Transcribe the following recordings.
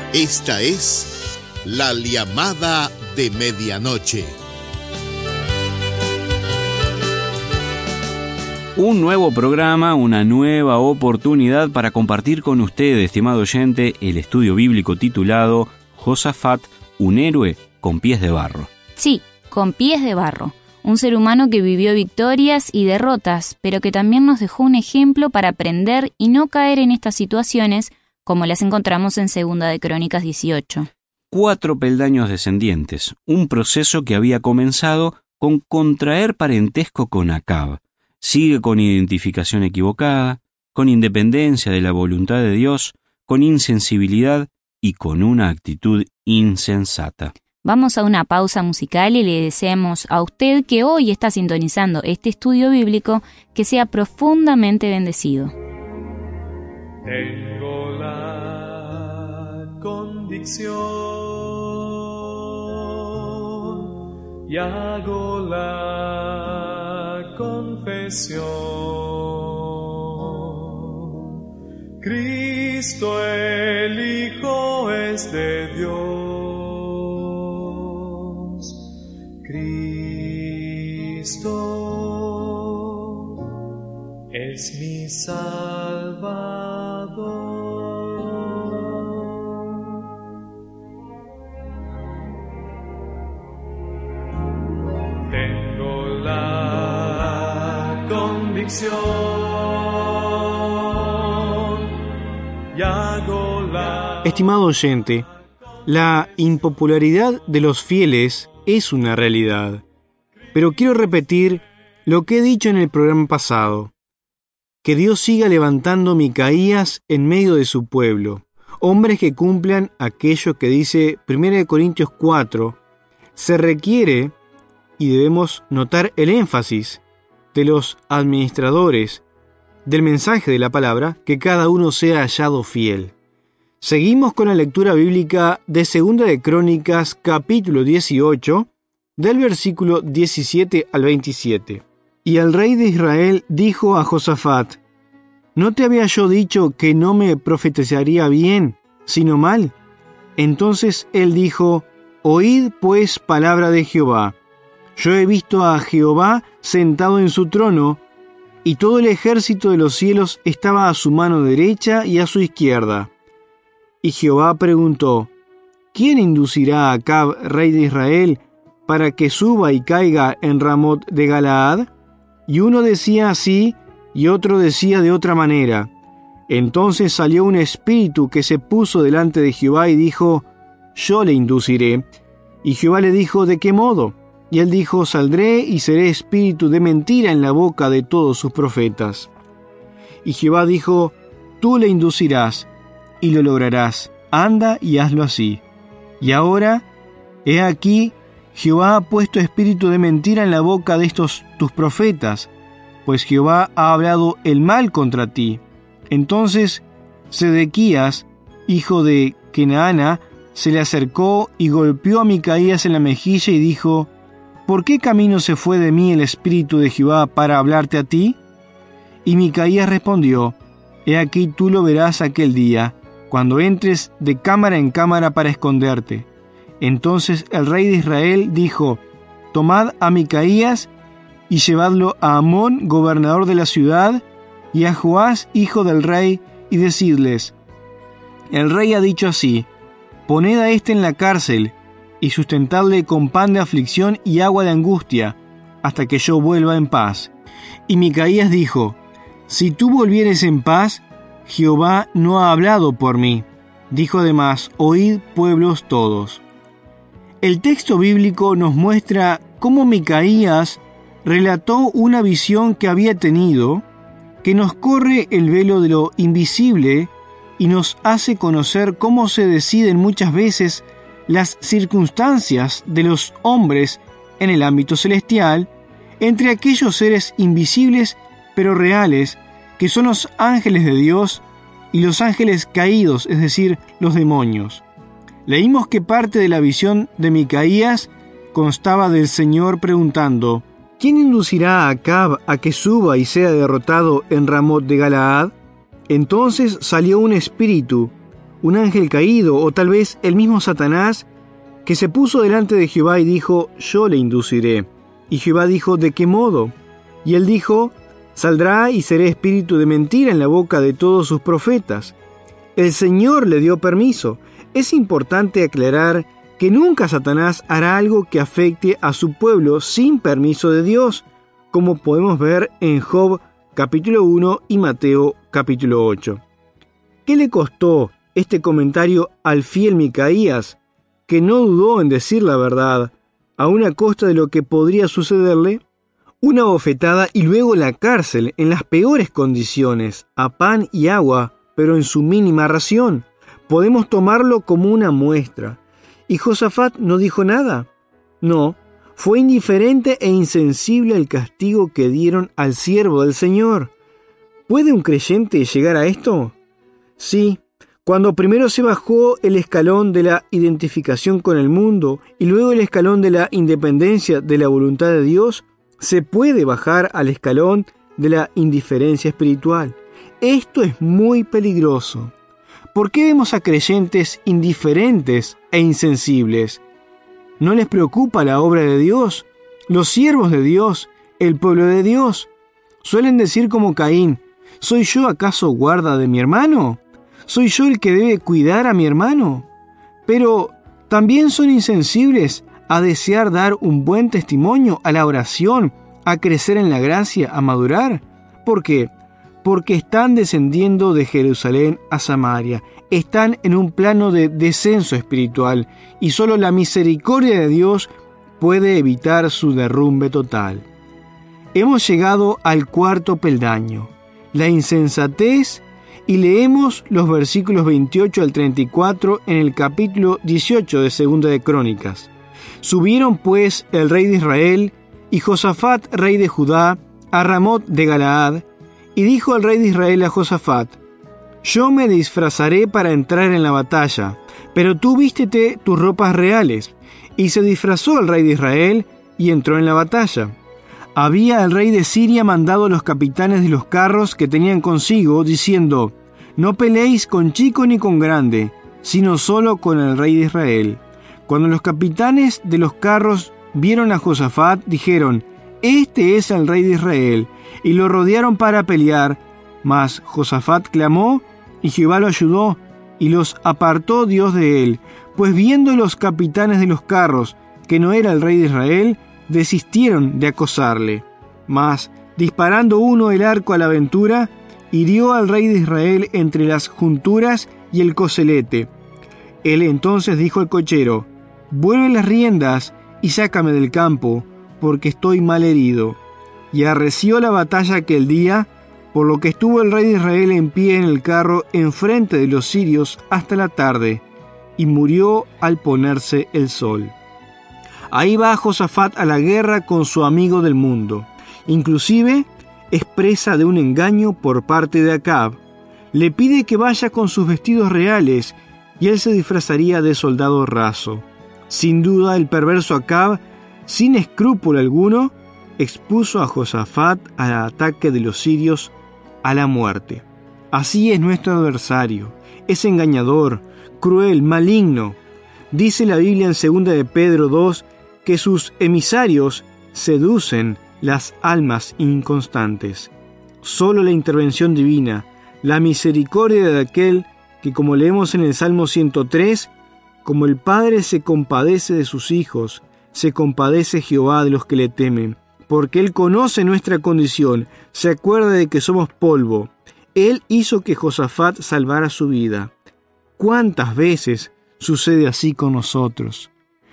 Esta es La Llamada de Medianoche. Un nuevo programa, una nueva oportunidad para compartir con usted, estimado oyente, el estudio bíblico titulado Josafat, un héroe con pies de barro. Sí, con pies de barro. Un ser humano que vivió victorias y derrotas, pero que también nos dejó un ejemplo para aprender y no caer en estas situaciones como las encontramos en 2 de Crónicas 18. 4 peldaños descendientes, un proceso que había comenzado con contraer parentesco con Acab. Sigue con identificación equivocada, con independencia de la voluntad de Dios, con insensibilidad y con una actitud insensata. Vamos a una pausa musical y le deseamos a usted que hoy está sintonizando este estudio bíblico que sea profundamente bendecido. Tengo la convicción y hago la confesión. Cristo el Hijo es de Dios. Cristo es mi Salvador. Tengo la convicción y hago la... Estimado oyente, la impopularidad de los fieles es una realidad, pero quiero repetir lo que he dicho en el programa pasado. Que Dios siga levantando Micaías en medio de su pueblo, hombres que cumplan aquello que dice 1 Corintios 4. Se requiere, y debemos notar el énfasis de los administradores del mensaje de la palabra, que cada uno sea hallado fiel. Seguimos con la lectura bíblica de 2 de Crónicas, capítulo 18, del versículo 17 al 27. Y el rey de Israel dijo a Josafat: ¿No te había yo dicho que no me profetizaría bien, sino mal? Entonces él dijo: Oíd pues palabra de Jehová. Yo he visto a Jehová sentado en su trono, y todo el ejército de los cielos estaba a su mano derecha y a su izquierda. Y Jehová preguntó: ¿Quién inducirá a Acab, rey de Israel, para que suba y caiga en Ramot de Galaad? Y uno decía así, y otro decía de otra manera. Entonces salió un espíritu que se puso delante de Jehová y dijo: Yo le induciré. Y Jehová le dijo: ¿De qué modo? Y él dijo: Saldré y seré espíritu de mentira en la boca de todos sus profetas. Y Jehová dijo: Tú le inducirás, y lo lograrás. Anda y hazlo así. Y ahora, he aquí, Jehová ha puesto espíritu de mentira en la boca de estos tus profetas, pues Jehová ha hablado el mal contra ti. Entonces Sedequías, hijo de Kenaana, se le acercó y golpeó a Micaías en la mejilla y dijo: ¿Por qué camino se fue de mí el espíritu de Jehová para hablarte a ti? Y Micaías respondió: He aquí tú lo verás aquel día, cuando entres de cámara en cámara para esconderte. Entonces el rey de Israel dijo: Tomad a Micaías y llevadlo a Amón, gobernador de la ciudad, y a Joás, hijo del rey, y decidles: El rey ha dicho así: Poned a éste en la cárcel, y sustentadle con pan de aflicción y agua de angustia, hasta que yo vuelva en paz. Y Micaías dijo: Si tú volvieres en paz, Jehová no ha hablado por mí. Dijo además: Oíd, pueblos todos. El texto bíblico nos muestra cómo Micaías relató una visión que había tenido, que nos corre el velo de lo invisible y nos hace conocer cómo se deciden muchas veces las circunstancias de los hombres en el ámbito celestial, entre aquellos seres invisibles pero reales, que son los ángeles de Dios y los ángeles caídos, es decir, los demonios. Leímos que parte de la visión de Micaías constaba del Señor preguntando: ¿Quién inducirá a Acab a que suba y sea derrotado en Ramot de Galaad? Entonces salió un espíritu un ángel caído, o tal vez el mismo Satanás, que se puso delante de Jehová y dijo: yo le induciré. Y Jehová dijo: ¿de qué modo? Y él dijo: saldrá y seré espíritu de mentira en la boca de todos sus profetas. El Señor le dio permiso. Es importante aclarar que nunca Satanás hará algo que afecte a su pueblo sin permiso de Dios, como podemos ver en Job capítulo 1 y Mateo capítulo 8. ¿Qué le costó este comentario al fiel Micaías, que no dudó en decir la verdad, aun a costa de lo que podría sucederle? Una bofetada y luego la cárcel en las peores condiciones, a pan y agua, pero en su mínima ración. Podemos tomarlo como una muestra. ¿Y Josafat no dijo nada? No, fue indiferente e insensible al castigo que dieron al siervo del Señor. ¿Puede un creyente llegar a esto? Sí, cuando primero se bajó el escalón de la identificación con el mundo y luego el escalón de la independencia de la voluntad de Dios, se puede bajar al escalón de la indiferencia espiritual. Esto es muy peligroso. ¿Por qué vemos a creyentes indiferentes e insensibles? ¿No les preocupa la obra de Dios? Los siervos de Dios, el pueblo de Dios, suelen decir como Caín: ¿soy yo acaso guarda de mi hermano? ¿Soy yo el que debe cuidar a mi hermano? Pero también son insensibles a desear dar un buen testimonio, a la oración, a crecer en la gracia, a madurar. ¿Por qué? Porque están descendiendo de Jerusalén a Samaria. Están en un plano de descenso espiritual y solo la misericordia de Dios puede evitar su derrumbe total. Hemos llegado al cuarto peldaño, la insensatez, y leemos los versículos 28 al 34 en el capítulo 18 de Segunda de Crónicas. Subieron pues el rey de Israel y Josafat, rey de Judá, a Ramot de Galaad, y dijo el rey de Israel a Josafat: yo me disfrazaré para entrar en la batalla, pero tú vístete tus ropas reales. Y se disfrazó el rey de Israel y entró en la batalla. Había el rey de Siria mandado a los capitanes de los carros que tenían consigo, diciendo: no peleéis con chico ni con grande, sino solo con el rey de Israel. Cuando los capitanes de los carros vieron a Josafat, dijeron: este es el rey de Israel, y lo rodearon para pelear. Mas Josafat clamó, y Jehová lo ayudó, y los apartó Dios de él. Pues viendo los capitanes de los carros que no era el rey de Israel, desistieron de acosarle. Mas, disparando uno el arco a la aventura, hirió al rey de Israel entre las junturas y el coselete. Él entonces dijo al cochero: vuelve las riendas y sácame del campo, porque estoy mal herido. Y arreció la batalla aquel día, por lo que estuvo el rey de Israel en pie en el carro enfrente de los sirios hasta la tarde, y murió al ponerse el sol. Ahí va Josafat a la guerra con su amigo del mundo. Inclusive es presa de un engaño por parte de Acab. Le pide que vaya con sus vestidos reales, y él se disfrazaría de soldado raso. Sin duda, el perverso Acab, sin escrúpulo alguno, expuso a Josafat al ataque de los sirios, a la muerte. Así es nuestro adversario. Es engañador, cruel, maligno. Dice la Biblia en 2 de Pedro 2 que sus emisarios seducen las almas inconstantes. Solo la intervención divina, la misericordia de aquel que, como leemos en el Salmo 103, como el Padre se compadece de sus hijos, se compadece Jehová de los que le temen, porque Él conoce nuestra condición, se acuerda de que somos polvo. Él hizo que Josafat salvara su vida. ¿Cuántas veces sucede así con nosotros?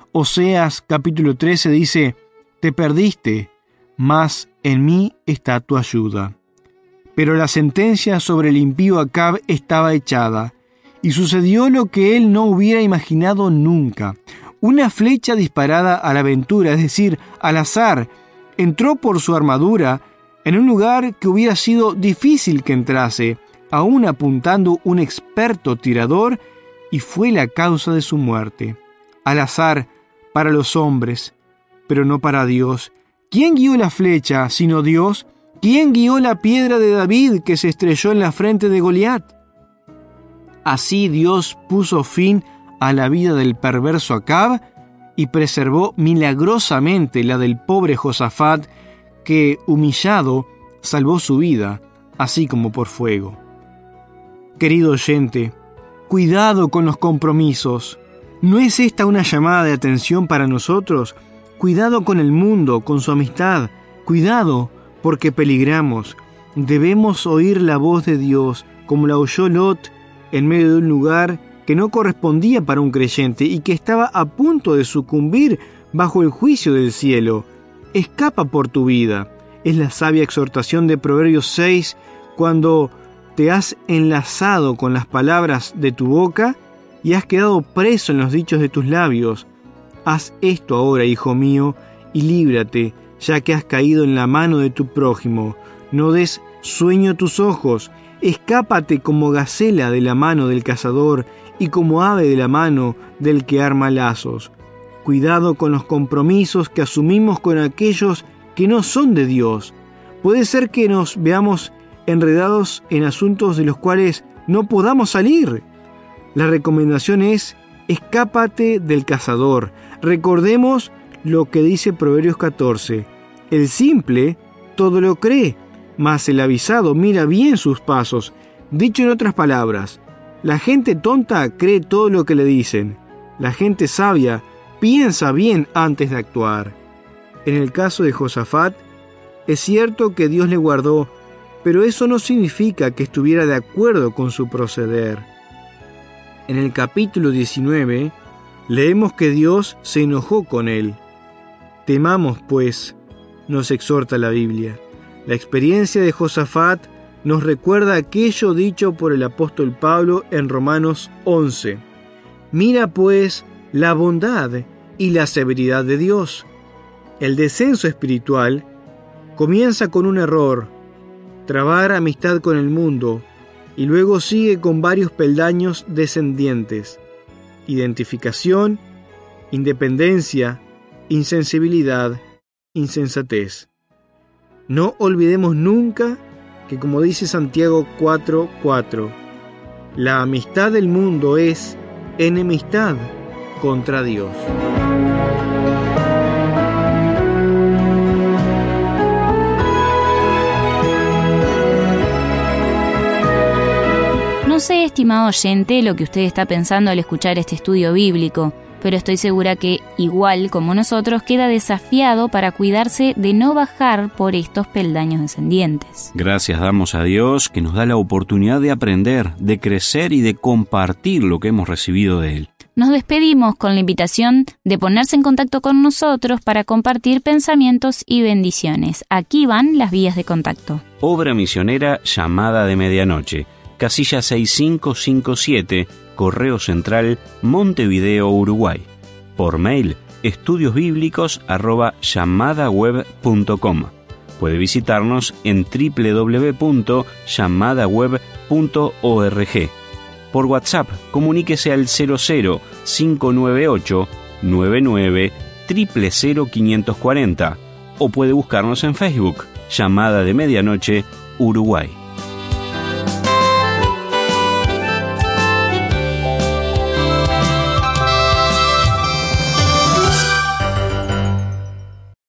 Oseas capítulo 13 dice: te perdiste, mas en mí está tu ayuda. Pero la sentencia sobre el impío Acab estaba echada, y sucedió lo que él no hubiera imaginado nunca. Una flecha disparada a la aventura, es decir, al azar, entró por su armadura en un lugar que hubiera sido difícil que entrase, aún apuntando un experto tirador, y fue la causa de su muerte. Al azar para los hombres, pero no para Dios. ¿Quién guió la flecha sino Dios? ¿Quién guió la piedra de David que se estrelló en la frente de Goliat? Así Dios puso fin a la vida del perverso Acab y preservó milagrosamente la del pobre Josafat, que, humillado, salvó su vida, así como por fuego. Querido oyente, cuidado con los compromisos. ¿No es esta una llamada de atención para nosotros? Cuidado con el mundo, con su amistad. Cuidado, porque peligramos. Debemos oír la voz de Dios, como la oyó Lot en medio de un lugar que no correspondía para un creyente y que estaba a punto de sucumbir bajo el juicio del cielo. Escapa por tu vida. Es la sabia exhortación de Proverbios 6, cuando te has enlazado con las palabras de tu boca y has quedado preso en los dichos de tus labios. Haz esto ahora, hijo mío, y líbrate, ya que has caído en la mano de tu prójimo. No des sueño a tus ojos. Escápate como gacela de la mano del cazador y como ave de la mano del que arma lazos. Cuidado con los compromisos que asumimos con aquellos que no son de Dios. Puede ser que nos veamos enredados en asuntos de los cuales no podamos salir. La recomendación es: escápate del cazador. Recordemos lo que dice Proverbios 14. El simple todo lo cree, mas el avisado mira bien sus pasos. Dicho en otras palabras, la gente tonta cree todo lo que le dicen. La gente sabia piensa bien antes de actuar. En el caso de Josafat, es cierto que Dios le guardó, pero eso no significa que estuviera de acuerdo con su proceder. En el capítulo 19, leemos que Dios se enojó con él. Temamos, pues, nos exhorta la Biblia. La experiencia de Josafat nos recuerda aquello dicho por el apóstol Pablo en Romanos 11. Mira, pues, la bondad y la severidad de Dios. El descenso espiritual comienza con un error, trabar amistad con el mundo, y luego sigue con varios peldaños descendientes: identificación, independencia, insensibilidad, insensatez. No olvidemos nunca que, como dice Santiago 4:4, la amistad del mundo es enemistad contra Dios. No sé, estimado oyente, lo que usted está pensando al escuchar este estudio bíblico, pero estoy segura que, igual como nosotros, queda desafiado para cuidarse de no bajar por estos peldaños descendientes. Gracias damos a Dios que nos da la oportunidad de aprender, de crecer y de compartir lo que hemos recibido de Él. Nos despedimos con la invitación de ponerse en contacto con nosotros para compartir pensamientos y bendiciones. Aquí van las vías de contacto. Obra misionera Llamada de Medianoche, casilla 6557, Correo Central, Montevideo, Uruguay. Por mail, estudiosbiblicos@llamadaweb.com. Puede visitarnos en www.llamadaweb.org. Por WhatsApp, comuníquese al 00-598 99 00540 o puede buscarnos en Facebook, Llamada de Medianoche, Uruguay.